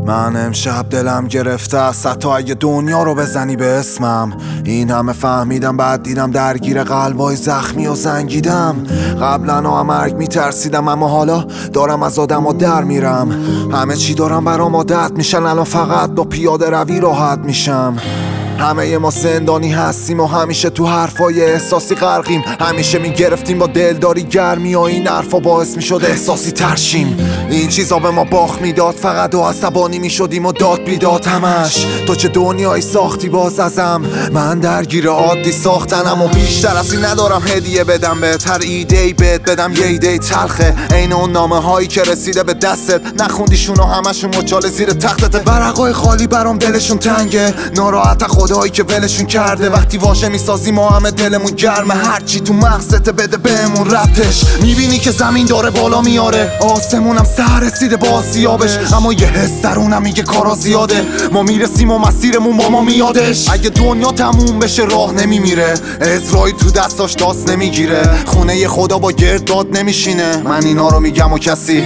من امشب دلم گرفته است حتی اگه دنیا رو بزنی به اسمم. این همه فهمیدم بعد دیدم درگیر قلبای زخمی و زنگیدم. قبلا مرگ میترسیدم اما حالا دارم از آدم در میرم. همه چی دارم برام عادت میشن، الان فقط با پیاده روی راحت میشم. همه ما زندانی هستیم و همیشه تو حرفای احساسی غرقیم. همیشه میگرفتیم با دلداری گرمی و این حرفا باعث میشد احساسی ترشیم. این چیزا به ما باخت میداد، فقط و عصبانی میشدیم و داد بیداد همش. تو چه دنیایی ساختی باز ازم، من درگیر عادی ساختنم و بیشتر از این ندارم هدیه بدم بهت. هر ایده‌ای بهت بدم یه ایده تلخه، عین اون نامه هایی که رسیده به دستت نخوندیشون و همشون مچاله زیر تختت. ورقای خالی برام دلشون تنگه، ناراحت خدایی که ولشون کرده. وقتی واژه میسازی ما همه دلمون گرمه، هرچی تو مغزت بده بهمون ربطش. میبینی که زمین داره بالا میاره، آسمونم سر رسیده با آسیابش، اما یه حس درونم میگه کارا زیاده. ما میرسیم و مسیرمون با ما میادش. اگه دنیا تموم بشه راه نمیمیره، اسرائیل تو دستاش داست نمیگیره، خونه خدا با گردباد نمیشینه. من اینا رو میگم و کسی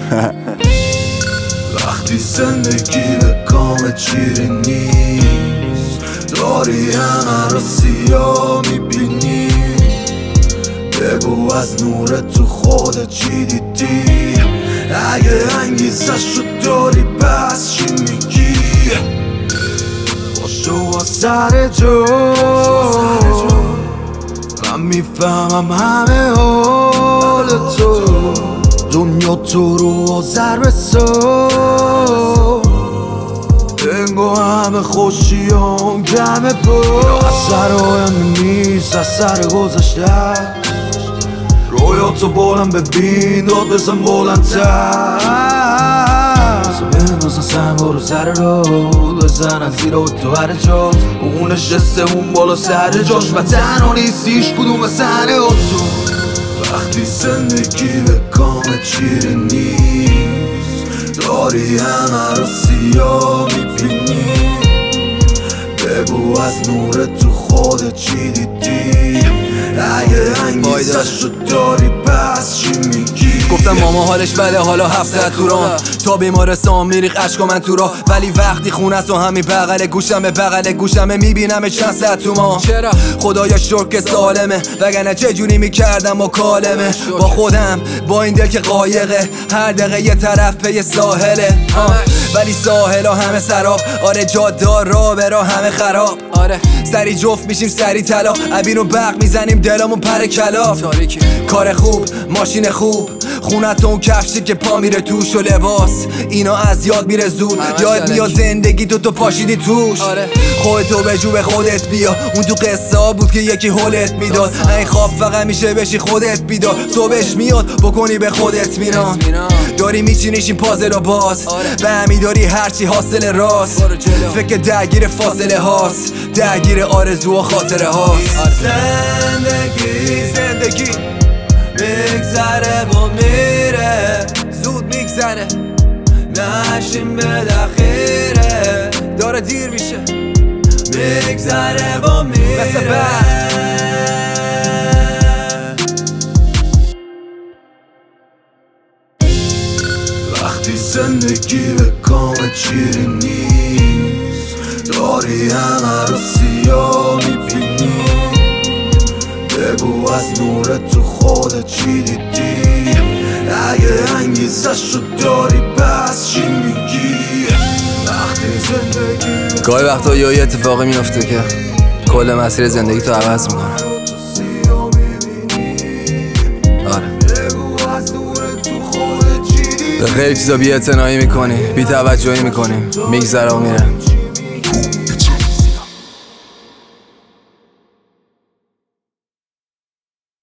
وقتی زندگی به کام چیره نیست، داری همه رو سیاه میبینی. بگو از نور تو خودت چی دیدی، اگه انگیزش رو داری بس چی میگی. باشو با سر جو، من میفهمم همه حال تو. دنیا تو رو آذر بسو، انگو همه خوشیان جمع بود. از سر آینده نیست، از سر گذشته. رویاتو بلند ببین، داد بزن بلندتر. بندازن سن برو سر رو، بزنن زیر تو هر جات. اون نشسته اون بالا سر جاش و تنها نیستیش کدوم سنه تو. وقتی زندگی به کام چیره نیست، داری همه رو سیاه میبینی. بگو از نور تو خودت چی دیدی، اگه انگیزش رو داری بس چی میگی. گفتم ماما حالش بده حالا 7 تو رام، تا بیمارستان میریخ عشق من تو راه. ولی وقتی خونه است و همین بغل گوشمه میبینم چند ساعت تو ما. چرا خدایا شکر که سالمه، وگرنه چه جوری میکردم و کالمه. با خودم با این دل که قایقه، هر دقیقه یه طرف پی ساحله. ولی ساحلا همه سراب، آره جادار را به راه همه خراب. آره سری جفت میشیم سری طلا، عبین و برق میزنیم دلمون پر کلاف. کار خوب ماشین خوب، خونت اون کفشی که پا میره توش و لباس، اینا از یاد میره زود. یاد میاد زندگی تو پاشیدی توش. خودتو به جو به خودت بیا، اون تو قصه ها بود که یکی هولت میداد. این خواب فقط میشه بشی خودت بیدار، صبحش میاد بکنی به خودت میران. داری میچینیش این پازل و باز، به همی داری هرچی حاصل راست. فکر درگیر فاصله هاست، درگیر آرزو و خاطره هاست. زندگی میگذره و میره، زود میگذره نشیم به دخیره. داره دیر میشه، میگذره و میره مثل بعد. وقتی زندگی به کام چیری نیست، داری همه رو سیاه میبینی. بگو از نور تو خودت چی دیدی، اگه انگیزش رو داری بس چی میگی. وقتی زندگی گاهی وقتا یه اتفاقی میفته که کل مسیر زندگی تو عوض میکنه. آره به خیلی چیزا بی اعتنایی میکنی، بی توجهی میکنی، میگذره و میره.